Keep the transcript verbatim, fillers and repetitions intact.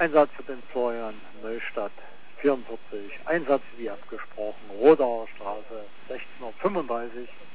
Einsatz für den Florian, Neustadt vierundvierzig, Einsatz wie abgesprochen, Rodauer Straße, sechzehn Uhr fünfunddreißig.